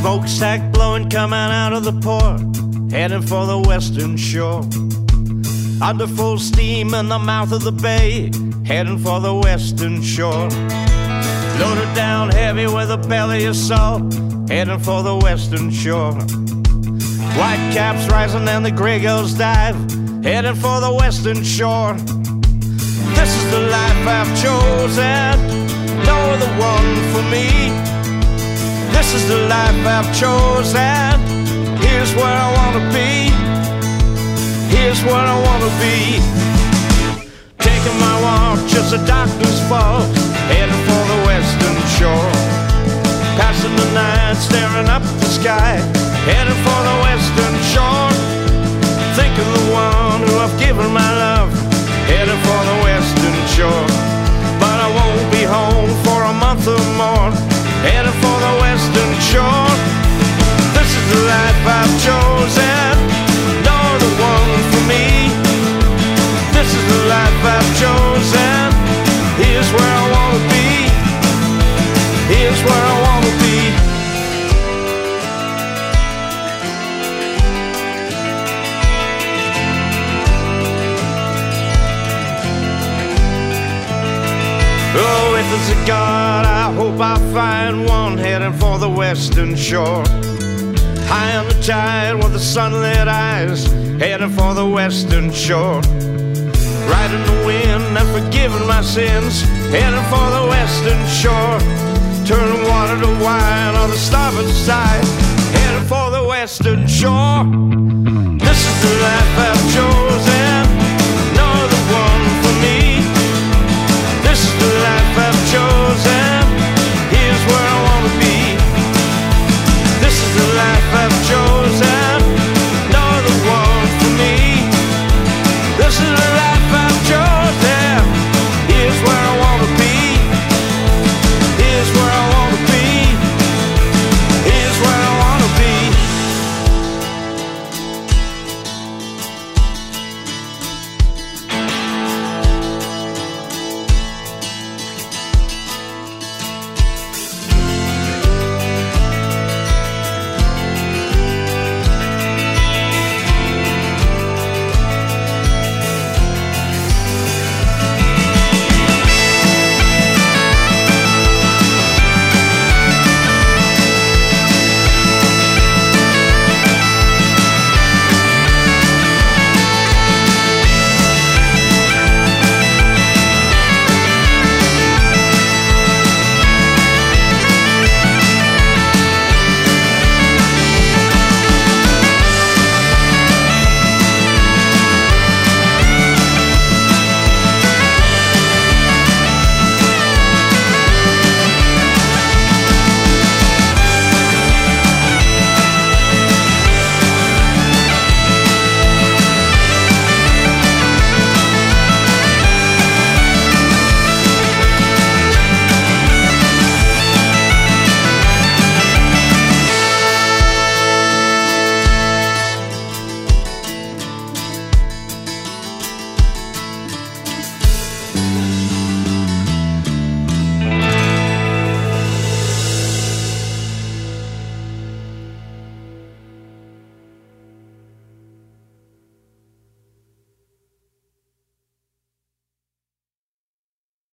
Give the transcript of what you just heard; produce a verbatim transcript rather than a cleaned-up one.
Smokestack blowing, coming out of the port, heading for the western shore. Under full steam in the mouth of the bay, heading for the western shore. Loaded down heavy with a belly of salt, heading for the western shore. White caps rising and the gray gulls dive, heading for the western shore. This is the life I've chosen, no other one for me. This is the life I've chosen, here's where I wanna be. Here's where I wanna be. Taking my walk just a doctor's fault, heading for the western shore. Passing the night, staring up at the sky, heading for the western shore. Think of the one who I've given my love, heading for the western shore. But I won't be home for a month or more, heading for the western shore. This is the life I've chosen, no other one for me. This is the life I've chosen, here's where I wanna be. Here's where I wanna be. Oh, if there's a God, I hope I find one, heading for the western shore. High on the tide with the sunlit eyes, heading for the western shore. Riding the wind and forgiving my sins, heading for the western shore. Turning water to wine on the starboard side, heading for the western shore. This is the life I've chosen,